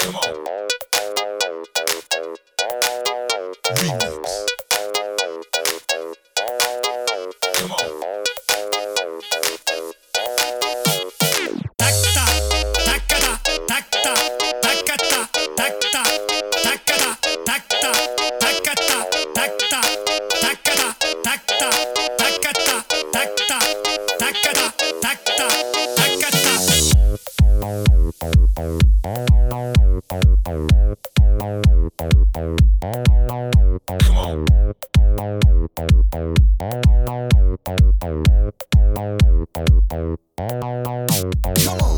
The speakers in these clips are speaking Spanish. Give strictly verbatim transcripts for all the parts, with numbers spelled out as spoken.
Come on. Remix. Come on. Takta, takata, takta, takata, takta, takata, takta, takata, takta, takata, takta, takata, takta, takata, takta, takata. Come on. Come on.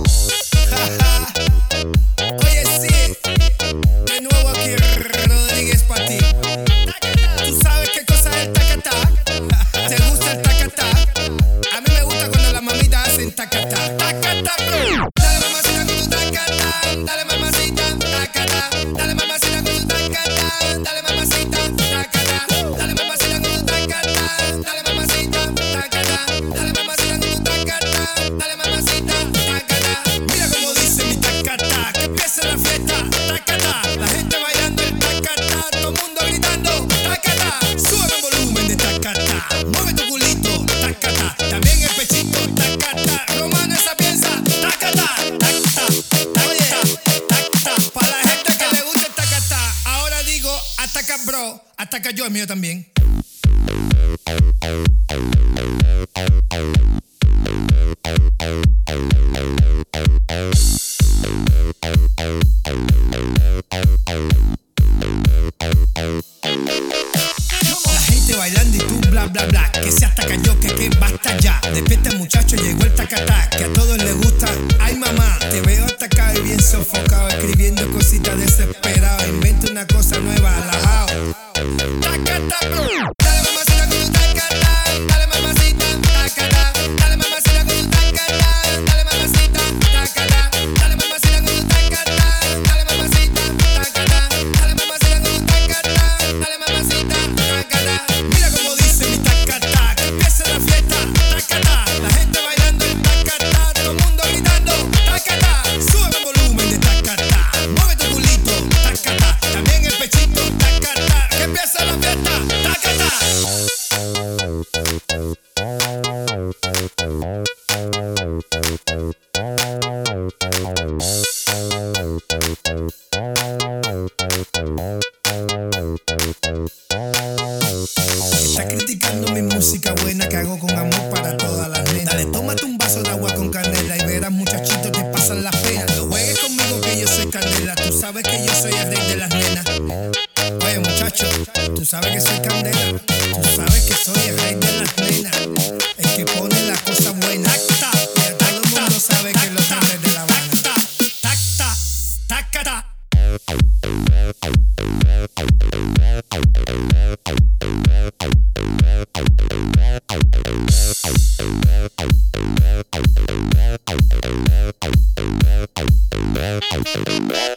Oye, sí, de nuevo aquí Rodríguez para ti. ¿Tú sabes qué cosa es el tacatá? ¿Te gusta el tacatá? A mí me gusta cuando las mamitas hacen tacatá. Tacatá, bro. Dale mamacita con tu tacatá. Dale mamacita, tacatá. Dale mamacita con tu tacatá. Dale mamacita, tacatá. Dale mamacita con tu tacatá. Dale mamacita, tacatá. Dale mamacita con tu tacatá. Dale mamacita, tacatá. Mira cómo dice mi tacatá. Que empiece la fiesta, tacatá. La gente bailando el tacatá. Todo el mundo gritando, tacatá. Sube el volumen de tacatá. Mueve tu culito, tacatá. También el pechito, tacatá. Romano esa piensa, tacatá. Tacatá, tacatá, tacatá. Para la gente que le gusta el tacatá. Ahora digo, ataca bro. Ataca yo, el mío también. La gente bailando y tú bla bla bla. Que se ataca yo, que que basta ya. Despierta muchacho, llegó el tacatá. Que a todos les gusta. Ay mamá, te veo atacado y bien sofocado. Escribiendo cositas desesperado. Inventa una cosa nueva, alajao. Tacatá, bro. Dale mamacita con tu tacatá. Dale mamacita, tacatá. Dale mamacita con tu tacatá. Dale mamacita, tacatá. Dale mamacita con tu tacatá. Dale mamacita, tacatá. Dale mamacita con tu tacatá. Dale mamacita, tacatá. Mira cómo dice mi tacatá. Que empiece la fiesta, tacatá. La gente bailando el tacatá. Todo el mundo gritando, tacatá. Sube el volumen de tacatá. Mueve tu culito, tacatá. También el pechito, tacatá. Que empiece la fiesta, tacatá. Está criticando mi música buena que hago con amor para todas las nenas. Dale, tómate un vaso de agua con canela y verás muchachito te pasan las penas. No juegues conmigo que yo soy candela. Tú sabes que yo soy el rey de las nenas. Oye muchacho, tú sabes que soy candela. Tú sabes que soy el rey de las nenas. El que pone la cosa buena. Tacta, y todo el mundo sabe que los grandes de La Habana. Tacta, tacata. Come on.